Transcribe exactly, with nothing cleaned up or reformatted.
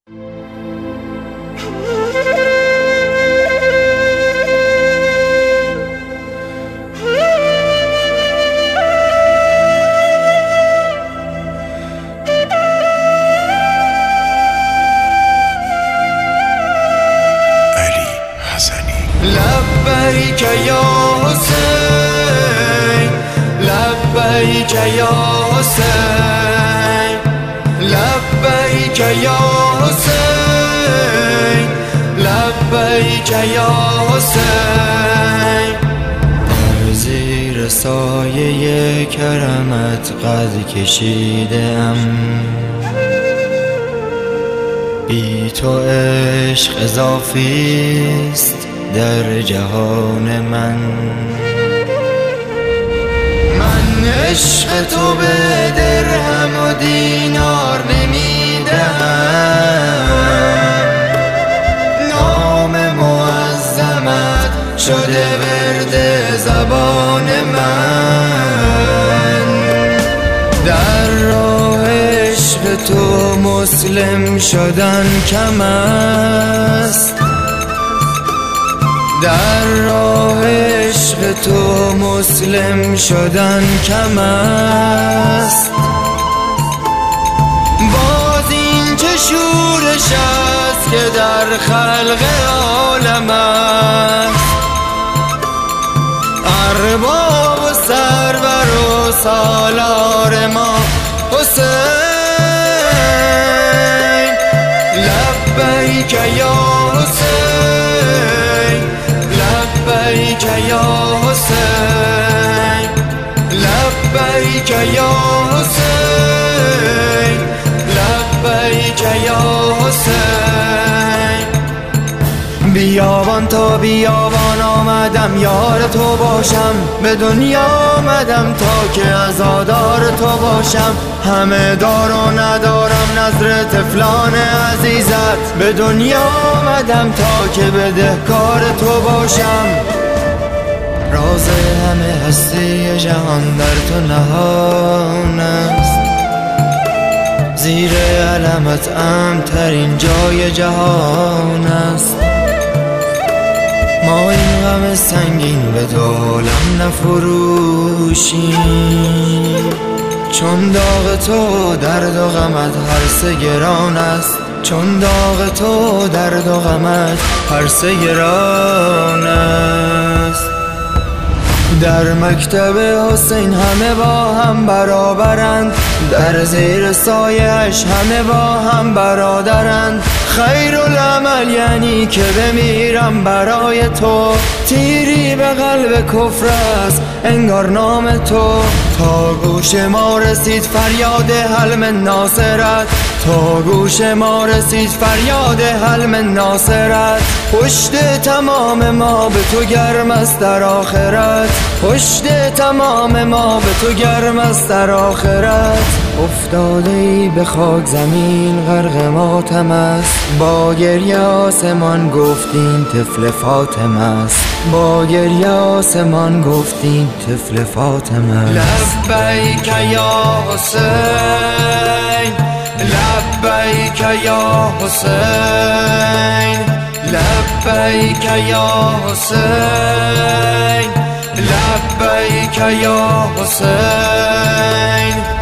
لبیک یا حسین، لبیک یا حسین، لبیک یا حسین، لبیک یا حسین. در زیر سایه کرمت قد کشیدم، بی تو عشق اضافیست در جهان من. من عشق تو به درهم و دینار نمیدهم، نام معظمت شده ورد زبان من. در راه عشق تو مسلم شدن کم است، در راه عشق تو مسلم شدن کم است. باز این چه شورش است که در خلق عالم است، ارباب و سرور و سالار ما حسین. لبیک یا حسین، لبیک یا حسین، لبیک یا حسین، لبیک یا حسین. بیابان تا بیابان آمدم یار تو باشم، به دنیا آمدم تا که عزادار تو باشم. همه دار و ندارم نظر طفلان عزیزت، به دنیا آمدم تا که بدهکار تو باشم. راز همه هستی جهان در تو نهان است، زیر علمت امن‌ترین جای جهان است. ما این غم سنگین به دولم نفروشیم، چون داغ تو درد و غمت هر سه گران است، چون داغ تو درد و غمت هر سه گران است. در مکتب حسین همه با هم برابرند، در زیر سایه‌اش همه با هم برادرند. خیرالعمل یعنی که بمیرم برای تو، تیری به قلب کفر است انگار نام تو. تا گوش ما رسید فریاد حلم ناصرت، تا گوش ما رسید فریاد حلم ناصرت. پشت تمام ما به تو گرم است در آخرت، پشت تمام ما به تو گرم است در آخرت. افتاده ای به خاک زمین غرق ماتم است، با گریه آسمان گفتین طفل فاطمه است، با گریه آسمان گفتین طفل فاطمه است. لبیک یا حسین، لبیک یا حسین، لبیک یا حسین، لبیک یا حسین.